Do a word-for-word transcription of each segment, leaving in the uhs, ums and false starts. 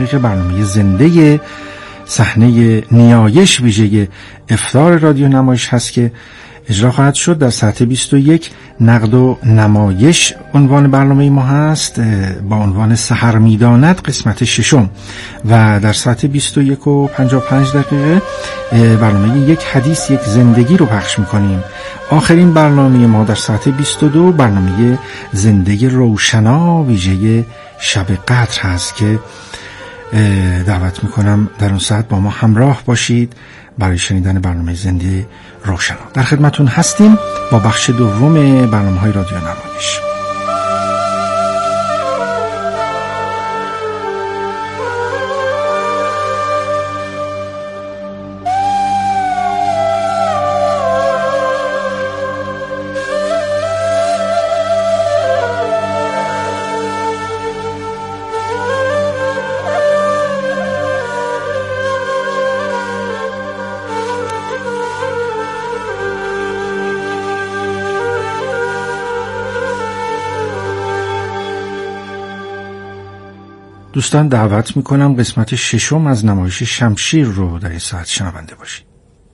برنامه زنده صحنه نیایش ویژه افطار رادیو نمایش هست که اجرا خواهد شد. در ساعت بیست و یک نقد و نمایش عنوان برنامه ما هست با عنوان سحر میداند قسمت ششم، و در ساعت بیست و یک و پنجاه و پنج دقیقه برنامه یک حدیث یک زندگی رو پخش میکنیم. آخرین برنامه ما در ساعت بیست و دو برنامه زندگی روشنا ویژه شب قدر هست که دعوت میکنم در اون ساعت با ما همراه باشید برای شنیدن برنامه زنده روشنا. در خدمتون هستیم با بخش دوم برنامه‌های رادیو نمایش. دوستان دعوت میکنم قسمت ششم از نمایش شمشیر رو در این ساعت شنونده باشید.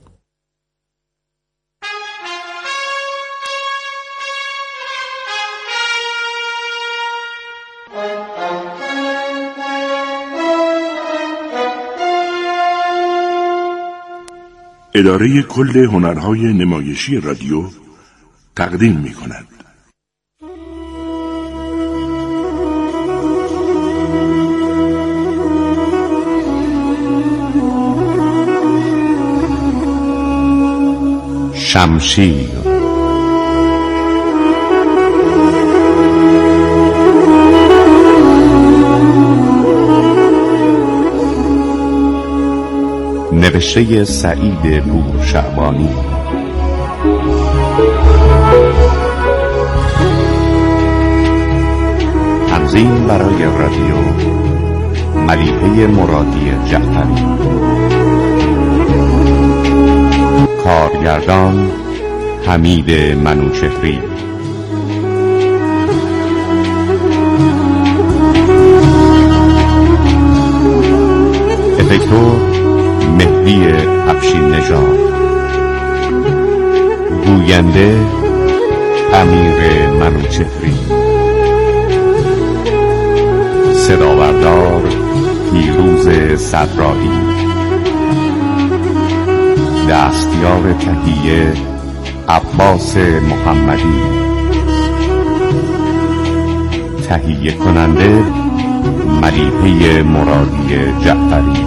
اداره کل هنرهای نمایشی رادیو تقدیم میکند. شمشیر. نوشته سعید پورشعبانی. تنظیم برای رادیو ملیحه مرادی جعفری. کارگردان حمید منوچهری. افکتور مهدی افشین نژاد. گوینده امیر منوچهری. صداوردار پیروز صدرایی. دستیار تهیه عباس محمدی. تهیه کننده ملیحه مرادی جعفری.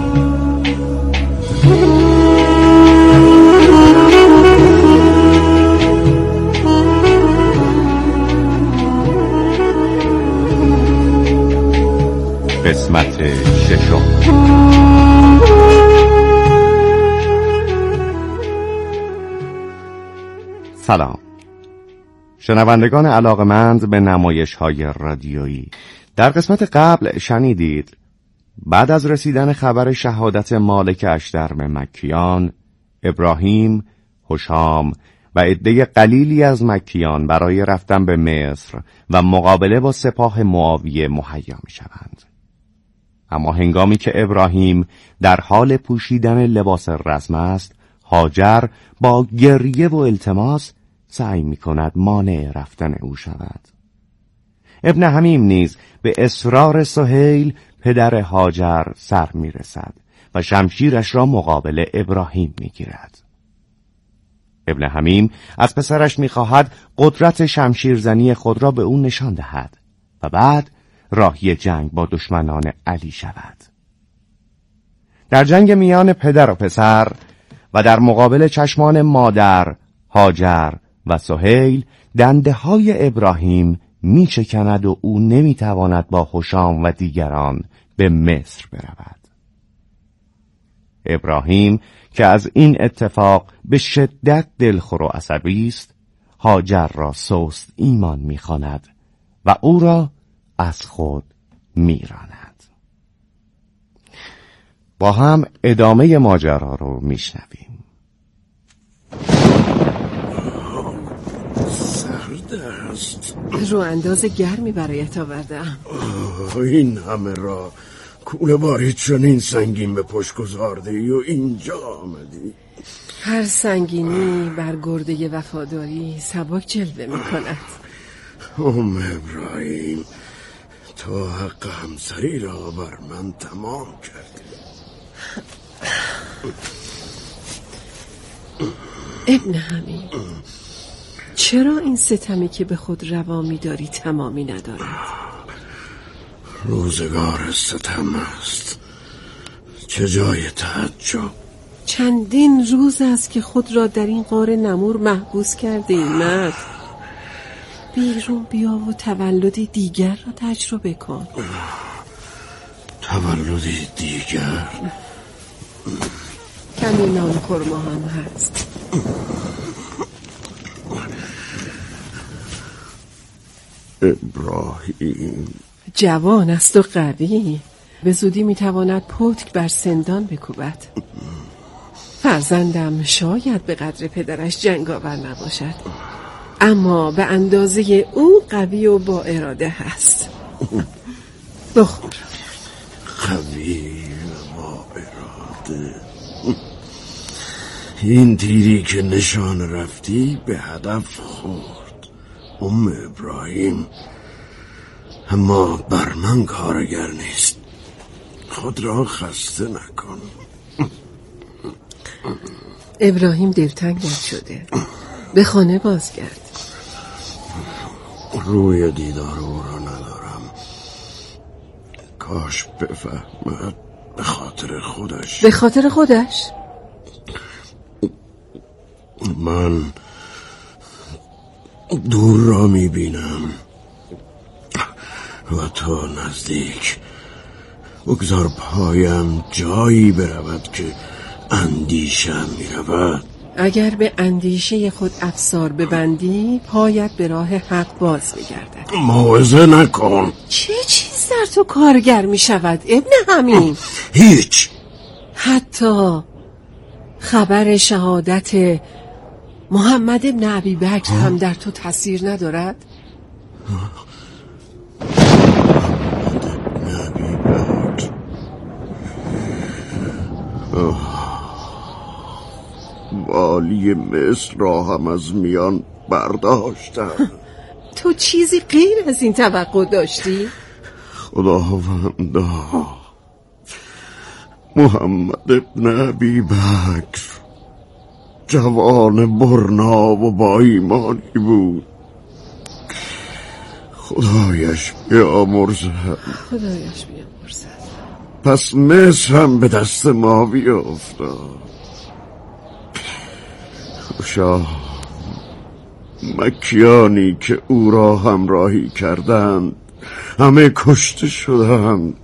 قسمت ششم. سلام شنوندگان علاقمند به نمایش‌های رادیویی. در قسمت قبل شنیدید بعد از رسیدن خبر شهادت مالک اشترم مکیان، ابراهیم، هشام و عده قلیلی از مکیان برای رفتن به مصر و مقابله با سپاه معاویه مهیا می‌شوند. اما هنگامی که ابراهیم در حال پوشیدن لباس رسم است، هاجر با گریه و التماس سعی می کند مانع رفتن او شود. ابن حمیم نیز به اصرار سهیل پدر هاجر سر می رسد و شمشیرش را مقابل ابراهیم می گیرد. ابن حمیم از پسرش می خواهد قدرت شمشیرزنی خود را به او نشان دهد و بعد راهی جنگ با دشمنان علی شود. در جنگ میان پدر و پسر و در مقابل چشمان مادر، هاجر و سهیل، دنده های ابراهیم می شکند و او نمی تواند با هشام و دیگران به مصر برود. ابراهیم که از این اتفاق به شدت دلخور و عصبی است، هاجر را سست ایمان می خواند و او را از خود می راند. با هم ادامه ماجرا رو می شنویم. سرد است. رو انداز گرمی برایت آوردم. این همه را کوله باری چنین سنگین به پشت گذارده ای و اینجا آمدی؟ هر سنگینی بر گرده وفاداری سبک جلوه میکند. ام ابراهیم، تو حق همسری را بر من تمام کردی. ابن حمیم، چرا این ستمی که به خود روا می‌داری تمامی ندارد؟ روزگار ستم است، چه جای تعجب. چندین روز است که خود را در این غار نمور محبوس کرده ای مرد. بیرون بیا و تولدی دیگر را تجربه کن. تولدی دیگر؟ کمی نان خورما هم هست. ابراهیم جوان است و قوی، به زودی میتواند پتک بر سندان بکوبد. فرزندم شاید به قدر پدرش جنگاور نباشد، اما به اندازه او قوی و با اراده هست. بخور. قوی و با اراده؟ این تیری که نشان رفتی به هدف خورد ام ابراهیم، اما بر من کارگر نیست. خود را خسته نکن. ابراهیم دلتنگم شده، به خانه بازگرد. روی دیدار او را ندارم. کاش بفهمد به خاطر خودش. به خاطر خودش؟ من دور را میبینم و تو نزدیک. بگذار پایم جایی برود که اندیشم میرود. اگر به اندیشه خود افسار ببندی، پایت به راه حق باز میگردد. موعظه نکن. چه چیز در تو کارگر میشود ابن حمیم؟ هیچ. حتی خبر شهادت محمد ابن ابی بکر هم در تو تاثیر ندارد؟ محمد ابن ابی بکر. والی مصر را هم از میان برداشتم. تو چیزی غیر از این توقع داشتی؟ خداوندا، محمد ابن ابی بکر جوان برنا و با ایمانی بود. خدایش بیامرزد. خدایش بیامرزد. پس مصر هم به دست ما بیافتاد. خوشا مکیانی که او را همراهی کردند همه کشته شدند.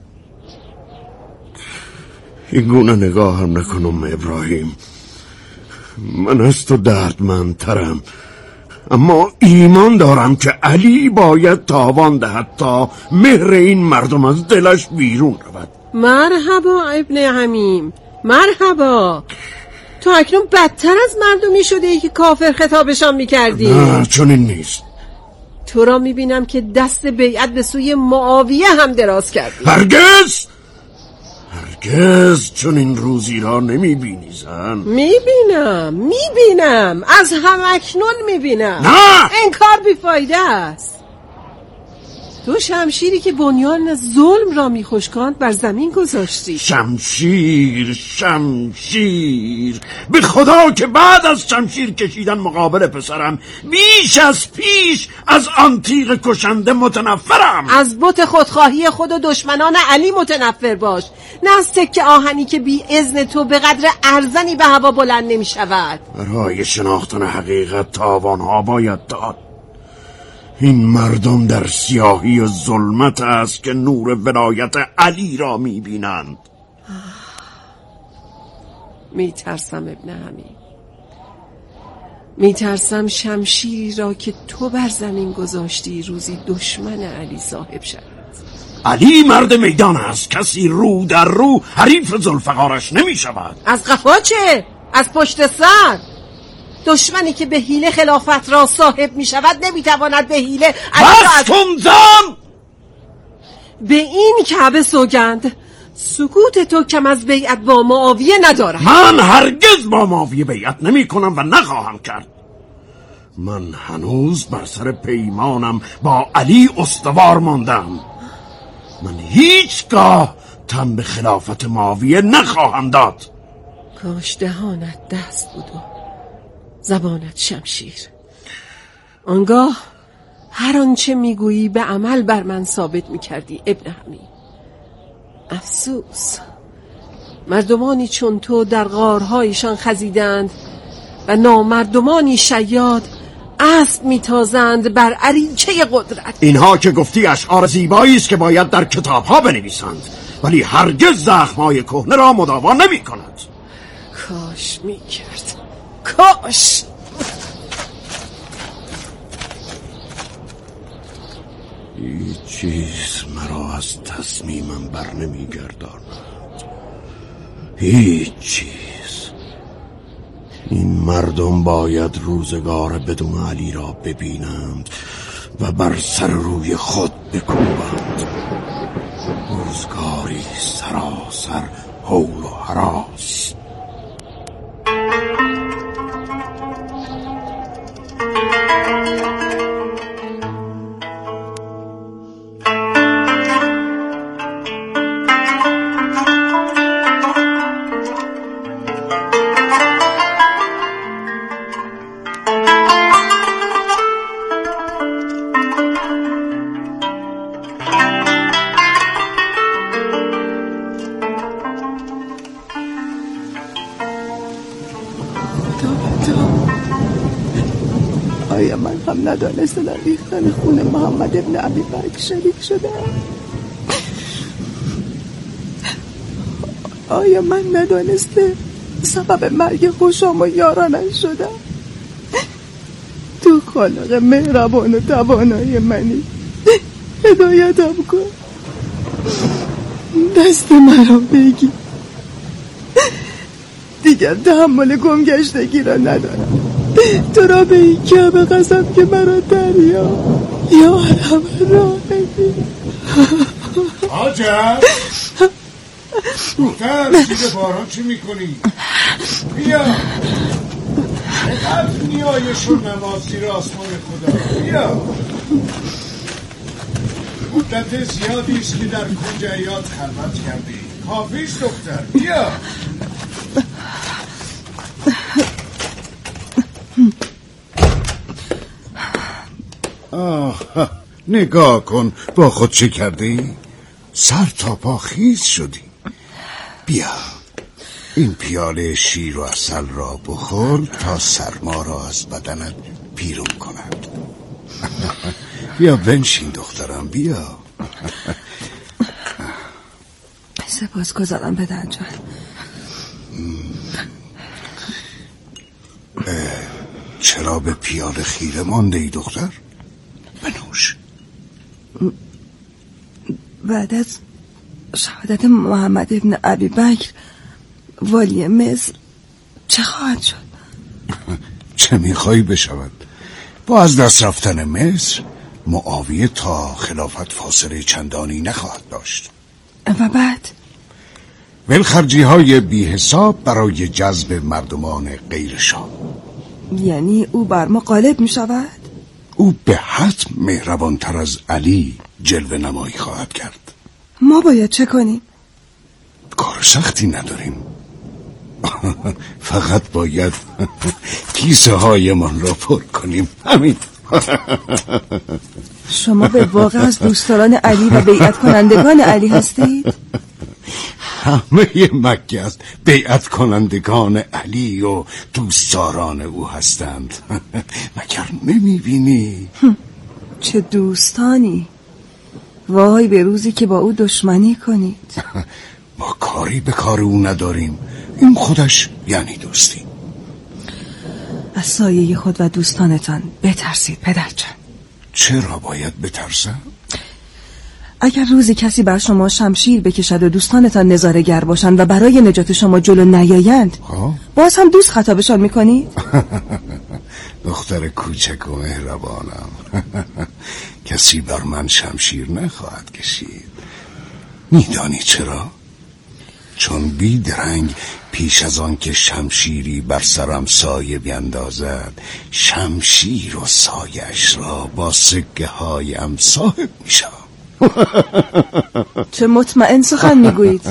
این گونه نگاه هم نکنم ابراهیم. من از تو دردمندترم، اما ایمان دارم که علی باید تاوان دهد تا مهر این مردم از دلش بیرون رود. مرحبا ابن حمیم، مرحبا. تو اکنون بدتر از مردمی شده ای که کافر خطابشان میکردی. نه چنین نیست. تو را میبینم که دست بیعت به سوی معاویه هم دراز کردی. هرگز هرگز چنین روزی را نمیبینی زن. میبینم میبینم از همکنون میبینم. نه، انکار بیفایده است. تو شمشیری که بنیان ظلم را میخشکاند بر زمین گذاشتی. شمشیر شمشیر به خدا که بعد از شمشیر کشیدن مقابل پسرم بیش از پیش از آن تیغ کشنده متنفرم. از بت خودخواهی خود و دشمنان علی متنفر باش، نه از تکه آهنی که بی اذن تو به قدر ارزنی به هوا بلند نمی شود. برای شناختن حقیقت تاوانها باید داد. این مردم در سیاهی و ظلمت است که نور ولایت علی را می بینند. می ترسم ابن حمیم، می ترسم شمشیری را که تو بر زمین گذاشتی روزی دشمن علی صاحب شود. علی مرد میدان است، کسی رو در رو حریف ذوالفقارش نمی شود. از قفا چه؟ از پشت سر. دشمنی که به حیله خلافت را صاحب می شود نمی تواند به حیله علی را از... بس کن زن! به این کعبه سوگند سکوت تو کم از بیعت با معاویه ندارد. من هرگز با معاویه بیعت نمی کنم و نخواهم کرد. من هنوز بر سر پیمانم با علی استوار ماندم. من هیچگاه تن به خلافت معاویه نخواهم داد. کاش دهانت دست بود و زبانت شمشیر. آنگاه هر آنچه میگویی به عمل بر من ثابت میکردی ابن حمید. افسوس، مردمانی چون تو در غارهایشان خزیدند و نامردمانی شیاد اسب میتازند بر اریچه قدرت. اینها که گفتی اشعار زیبایی است که باید در کتابها بنویسند، ولی هرگز زخمای کهنه را مداوا نمی کند. کاش میکرد، کاش. هیچ چیز مرا از تصمیمم بر نمی گرداند. هیچ چیز. این مردم باید روزگار بدون علی را ببینند و بر سر روی خود بکوبند. روزگاری سراسر هول و هراس. آیا من هم ندانسته در ریختن خون محمد ابن ابی بکر شریک شده؟ آیا من ندانسته سبب مرگ خوشام و یارانش شدم؟ تو خالق مهربان و توانای منی، هدایتم کن، دست مرا بگی. دیگر تحمل گمگشتگی را ندارم. تو را به این کعبه قسم که مرا دریا یارم راه بگیر. حاجر دختر زیر باران چی میکنی؟ بیا چقدر نیایش و نماز زیر آسمان خدا. بیا مدت زیادی است که در کنج عیاد خلوت کردی. کافیست دختر، بیا. آه، نگاه کن با خود چه کردی؟ سر تا پا خیز شدی. بیا این پیاله شیر و عسل را بخور تا سرما را از بدنت بیرون کند. بیا بنشین دخترم، بیا. سپاس گذارم پدر جان. چرا به پیاله خیره مانده ای دختر؟ بنوش. بعد از شهادت محمد ابن ابی بکر والی مصر چه خواهد شد؟ چه میخوایی بشود؟ با از دست رفتن مصر معاویه تا خلافت فاصله چندانی نخواهد داشت. و بعد؟ ولخرجی های بی حساب برای جذب مردمان غیر شاه. یعنی او بر ما غالب می شود؟ او به حتم مهربانتر از علی جلوه نمایی خواهد کرد. ما باید چه کنیم؟ کار سختی نداریم. فقط باید کیسه های من را پر کنیم، همین. شما به واقع از دوستان علی و بیعت کنندگان علی هستید؟ همه مکه از بیعت کنندگان علی و دوستداران او هستند. مگر نمیبینی؟ چه دوستانی؟ وای به روزی که با او دشمنی کنید. ما کاری به کار او نداریم، این خودش یعنی دوستی. از سایه خود و دوستانتان بترسید پدرجان. چرا باید بترسم؟ اگر روزی کسی بر شما شمشیر بکشد و دوستانتان نظاره‌گر باشند و برای نجات شما جلو نیایند، باز هم دوست خطابشان میکنید؟ دختر کوچک و مهربانم. کسی بر من شمشیر نخواهد کشید. میدانی چرا؟ چون بیدرنگ پیش از آن که شمشیری بر سرم سایه بیندازد، شمشیر و سایش را با سکه هایم صاحب میشم. چه مطمئن سخن میگویید.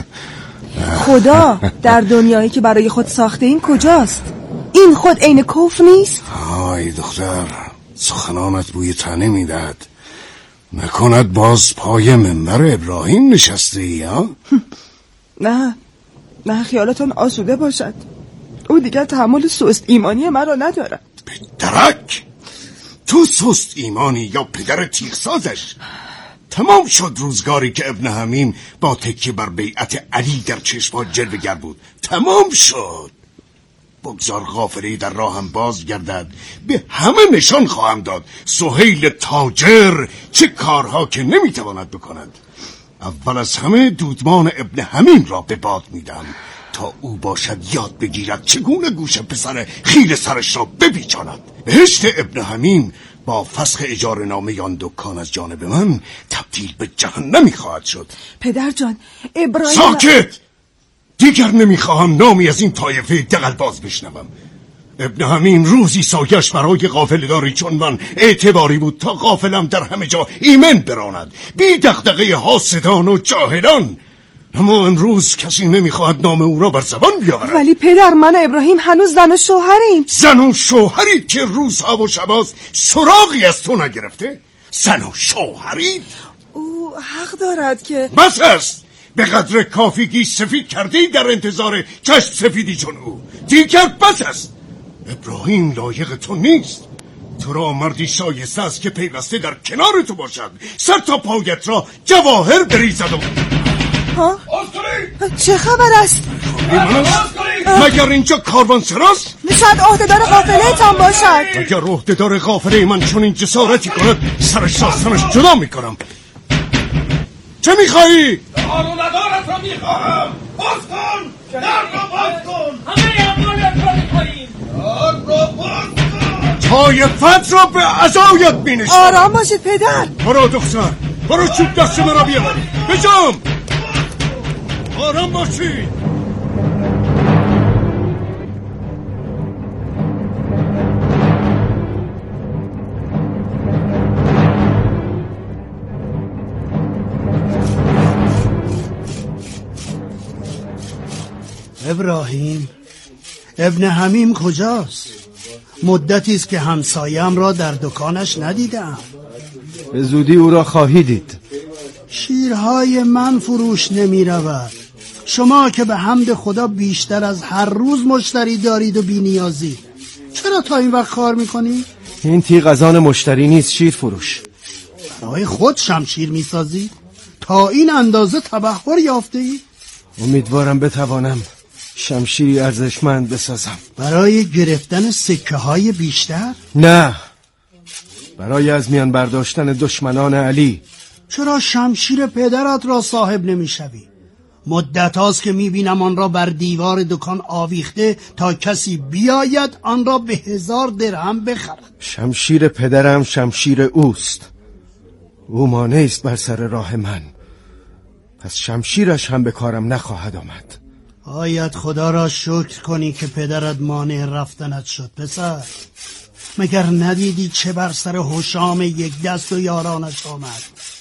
خدا در دنیایی که برای خود ساخته این کجاست؟ این خود عین کفر نیست؟ آی دختر، سخنانت بوی تنه میدهد. نکند باز پای منبر ابراهیم نشسته ای ها؟ نه نه، خیالتون آسوده باشد. او دیگر تحمل سست ایمانی مرا ندارد. به درک، تو سست ایمانی یا پدر تیغسازش؟ تمام شد روزگاری که ابن حمیم با تکیه بر بیعت علی در چشمات جلوه‌گر بود. تمام شد. بگذار غافلی در راهم باز گردد، به همه نشان خواهم داد سهیل تاجر چه کارها که نمیتواند بکند. اول از همه دودمان ابن حمیم را به باد میدم تا او باشد یاد بگیرد چگونه گوش پسر خیل سرش را بپیچاند. بهشت ابن حمیم با فسخ اجاره نامه آن دکان از جانب من تبدیل به جهنمی خواهد شد. پدر جان، ابراهیم... ساکت! دیگر نمیخواهم نامی از این طایفه دغل‌باز بشنوم. ابن حمیم روزی سایش برای غافلداری چون من اعتباری بود تا غافلم در همه جا ایمن براند، بی دغدغه حاسدان و جاهلان. اما امروز کسی نمیخواهد نام او را بر زبان بیاورد. ولی پدر، من و ابراهیم هنوز زن و شوهریم. زن و شوهرید که روزها و شباز سراغی از تو نگرفته؟ زن و شوهرید؟ او حق دارد که... بس است. به قدر کافی گیج سفید کردی در انتظار چشم سفیدی چون او. دیگر بس است. ابراهیم لایق تو نیست. تو را مردی شایسته است که پیوسته در کنار تو باشد، سر تا پایت را جواهر بریزد و... ها؟ چه خبر است؟ مگر اینجا کاروانسراست؟ شاید عهدهدار قافله تان باشد. اگر عهدهدار قافله من چون این جسارتی کند، سرش راستنش جدا میکنم. چه میخوایی؟ دارو ندارت را میخواهم. باز کن! در را باز کن! همه اموالت را میخواهیم. در را باز کن! طایفت را به عزایت بینشم. آرام باشید پدر. برو دختر، برو چوب دست مرا بیاور. بجام آرام باشید. ابراهیم، ابن حمیم کجاست؟ مدتی است که همسایم را در دکانش ندیدم. به زودی او را خواهی دید. شیرهای من فروش نمی رود. شما که به حمد خدا بیشتر از هر روز مشتری دارید و بی نیازی، چرا تا این وقت کار میکنی؟ این تیغ از آن مشتری نیست شیر فروش. برای خود شمشیر میسازی؟ تا این اندازه تبحر یافته ای؟ امیدوارم بتوانم شمشیری ارزشمند بسازم. برای گرفتن سکه های بیشتر؟ نه، برای از میان برداشتن دشمنان علی. چرا شمشیر پدرت را صاحب نمیشوی؟ مدت هاست که میبینم آن را بر دیوار دکان آویخته تا کسی بیاید آن را به هزار درهم بخرد. شمشیر پدرم شمشیر اوست. او مانع است بر سر راه من، پس شمشیرش هم به کارم نخواهد آمد. باید خدا را شکر کنی که پدرت مانع رفتنت شد پسر. مگر ندیدی چه بر سر هشام یک دست و یارانش آمد؟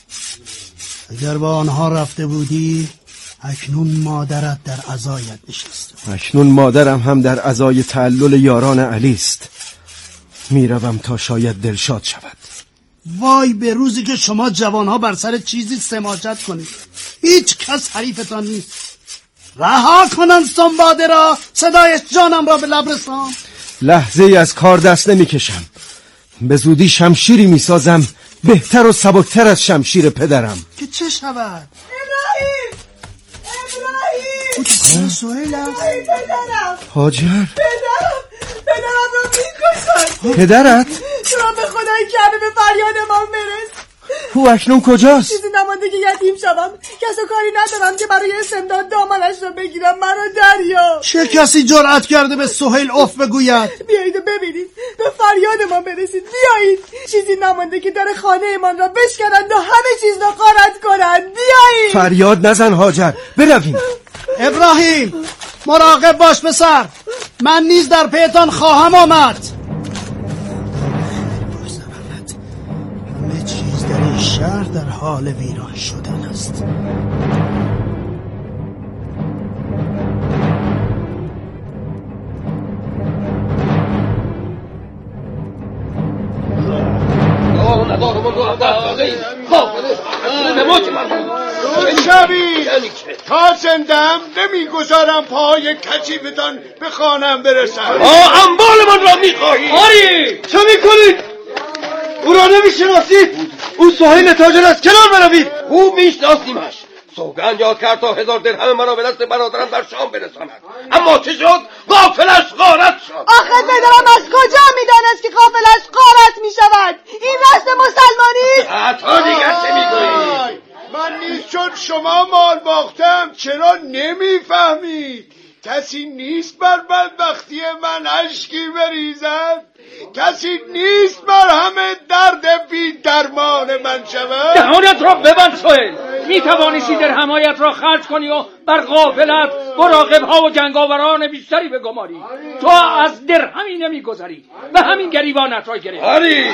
اگر با آنها رفته بودی اکنون مادرت در عزایت نشسته. اکنون مادرم هم در عزای تعلل یاران علی است. میروم تا شاید دلشاد شود. وای به روزی که شما جوانها بر سر چیزی سماجت کنید. هیچ کس حریفتان نیست. رها کنن سنباده را، صدایش جانم را به لب رسان. لحظه ای از کار دست نمی کشم. به زودی شمشیری می سازم بهتر و سبکتر از شمشیر پدرم. که چه شود؟ ابراهیم! ابراهیم! او سهیل است؟ ای پدرم! هاجر؟ پدرم! پدرم را میکشن! پدرت؟ تو را به خدای کرده به فریاد ما برس. او اکنون کجاست؟ چیزی نمانده که یتیم شوم. کس و کاری ندارم که برای استمداد دامنش را بگیرم. مرا دریا. چه کسی جرأت کرده به سهیل اف بگوید؟ بیایید و ببینید، به فریاد ما برسید. بیایید. چیزی نمانده که در خانه من را بشکنند و همه چیز را غارت کنند. بیایید. فریاد نزن هاجر، برویم. ابراهیم مراقب باش پسر، من نیز در پیتان خواهم آمد. همه چیز در این شهر در حال ویران شدن است. شبی تا زندم نمیگذارم پای کچیفتان به خانم برسم. آه اموال من را میخواهی؟ آری چه میکنید؟ او را نمیشناسید؟ او سهیل تاجر است، کنار بروید. او میشناسیمش، سوگند یاد کرد تا هزار درهم مرا به دست برادرم در شام برساند، اما چه شد؟ غافلش غارت شد. آخه پدرم از کجا میدانست که غافلش غارت میشود؟ این رسم مسلمانی است. تا دیگر چه میگویی؟ من نیست چون شما مال باختم، چرا نمیفهمید؟ کسی نیست بر بدبختی من اشکی بریزد؟ کسی نیست بر همه درد بی درمان من شود؟ دهانت را ببند سهیل، می توانستی درهمایت را خرج کنی و بر غافلت مراقبها و جنگاوران بیشتری بگماری. تو از درهمی نمی گذاری و همین گریبانت را گرفت. آری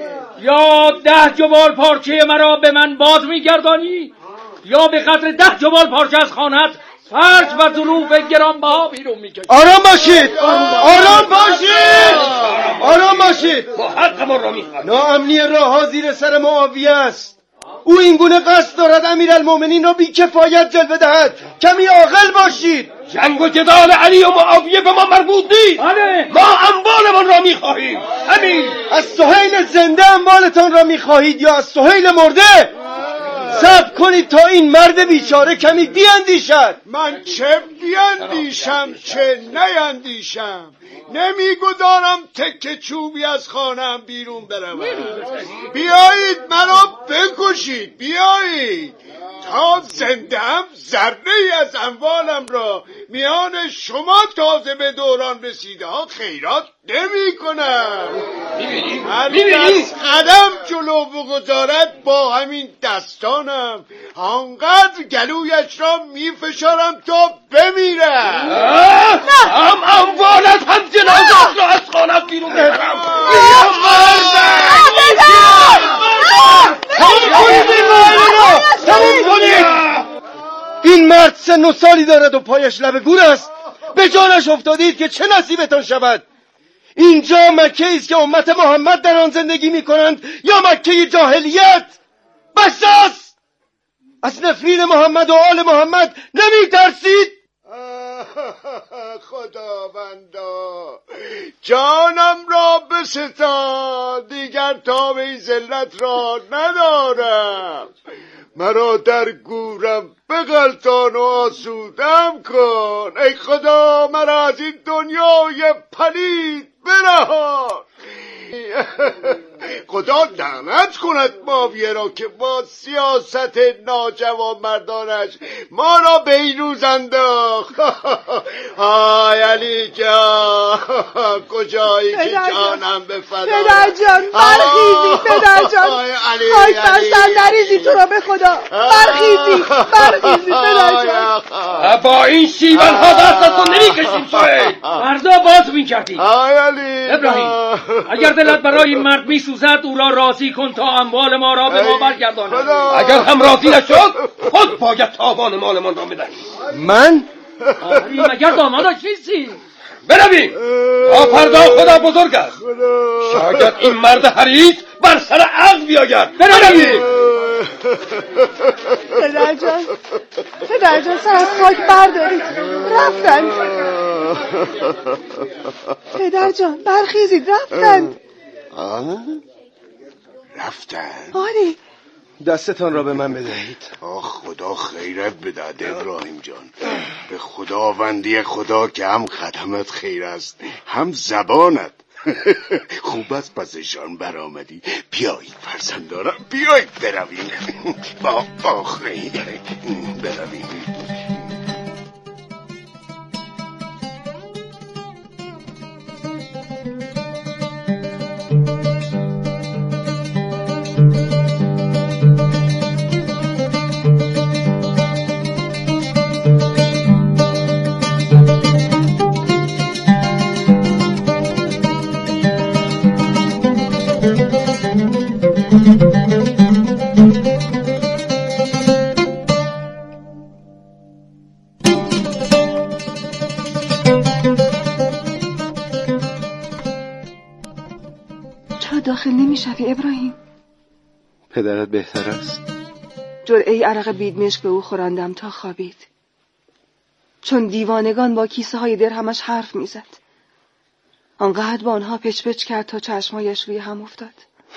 یا ده جبال پارچه مرا به من باز می گردانی یا به قدر ده جبال پارچه از خانت فرج و ظروف گرانبها بیرون میکشید. آرام باشید، آرام باشید، آرام باشید. با حقمون را میخواد. ناامنی راه زیر سر معاویه است. او این گونه قصد دارد امیرالمومنین را بی کفایت جلوه دهد. کمی عاقل باشید. جنگ و جدال علی و معاویه به ما مربوط نیست. ما اموالمون را میخواهیم. همین. از سهیل زنده اموالتان را میخواهید یا از سهیل مرده؟ صبر کنید تا این مرد بیچاره کمی بیاندیشد. من چه بیاندیشم چه نیاندیشم؟ نمیگذارم تکه چوبی از خانم بیرون برود. بیایید مرا بکشید، بیایید تا زندم ذره ای از اموالم را میان شما تازه به دوران رسیده ها خیرات نمی کنم. هر از قدم جلو بگذارد با همین دستانم آنقدر گلویش را می فشارم تا بمیرم. هم اموالت هم جنازت را از خانم بیرون ببرم. این مرد سن و سالی دارد و پایش لب گور است. به جانش افتادید که چه نصیبتان شود. اینجا مکه است که امت محمد در آن زندگی می کنند یا مکه جاهلیت؟ بس است. از نفرین محمد و آل محمد نمی ترسید؟ خداوندا جانم را بستا، دیگر تاب این ذلت را ندارم. مرا در گورم بغلطان و آسودم کن. ای خدا مرا از این دنیای پلید برهان. خدا لعنت کند معاویه را که با سیاست ناجوانمردانش ما را به این روز انداخت. آی علی جان کجایی که جانم به فدا. پدر جان برخیزی، پدر جان خاک بر سر نریزی تو را به خدا. برخیزی برخیزی پدر جان. با این شیون ها دستتون نمیکشیم سهیل. فردا باز میکردی. آی علی ابراهیم اگر دلت برای این مرد میسوزد او را راضی کن تا اموال ما را به ما برگرداند. اگر هم راضی نشد خود باید تاوان مالمان را بدهی. من؟ آری مگر دامادش نیستی؟ برویم تا فردا خدا بزرگ است. شاید این مرد حریص بر سر عقل بیاید. برویم. پدر جان پدر جان سر از خاک بردارید، رفتن. پدر جان برخیزید، رفتن. رفتن؟ آری. دستتان را به من بدهید. آه خدا خیرت بدهد ابراهیم جان. به خداوندی خدا که هم قدمت خیر است هم زبانت. خوب است پسشان برآمدی. بیایید فرزندانم بیایید برویم. با آخری برویم. داخل نمیشوی ابراهیم؟ پدرت بهتر است؟ جرعه عرق بیدمشک به او خوراندم تا خوابید، چون دیوانگان با کیسه های درهمش حرف میزد. آنقدر با آنها پچ پچ کرد تا چشمایش روی هم افتاد.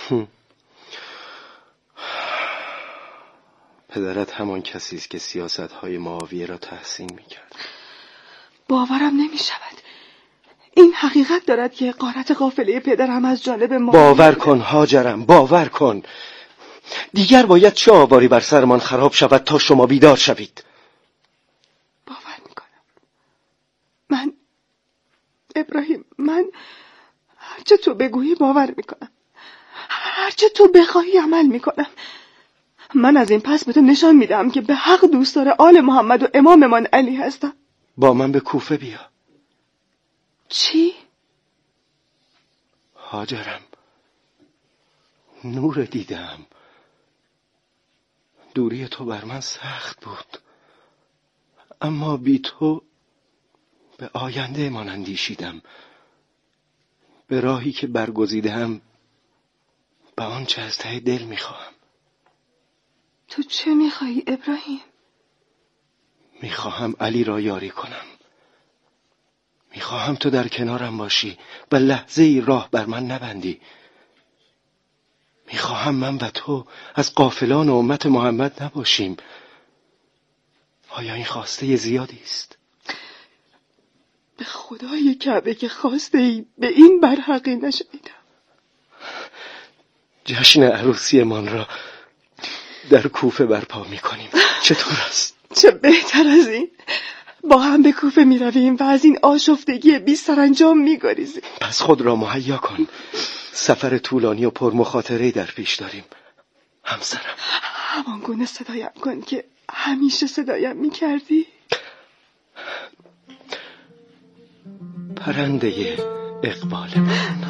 پدرت همان کسی است که سیاست‌های معاویه را تحسین می‌کرد. باورم نمی‌شود. این حقیقت دارد که غارت قافله پدرم از جانب ما. باور کن هاجرم، باور کن. دیگر باید چه آواری بر سرمان خراب شود تا شما بیدار شوید. باور می‌کنم. من ابراهیم، من هرچه تو بگویی باور می‌کنم. هرچه تو بخواهی عمل می‌کنم. من از این پس به تو نشان میدم که به حق دوستدار آل محمد و اماممان علی هستم. با من به کوفه بیا. چی؟ هاجرم، نور دیدم. دوری تو بر من سخت بود، اما بی تو به آینده من اندیشیدم. به راهی که برگزیدم، به آنچه از ته دل میخواهم. تو چه میخوایی ابراهیم؟ میخواهم علی را یاری کنم. میخواهم تو در کنارم باشی و لحظه ای راه بر من نبندی. میخواهم من و تو از غافلان و امت محمد نباشیم. آیا این خواسته زیادی است؟ به خدای کعبه که خواسته ای به این برحقی نشنیدم. جشن عروسی من را در کوفه برپا میکنیم. چطور است؟ چه بهتر از این. با هم به کوفه میرویم و از این آشفتگی بی سرانجام میگریزیم. پس خود را مهیا کن. سفر طولانی و پرمخاطره‌ای در پیش داریم. همسرم، همان گونه صدایم کن که همیشه صدایم میکردی. پرنده اقبال من.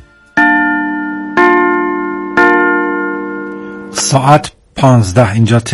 ساعت پانزده اینجا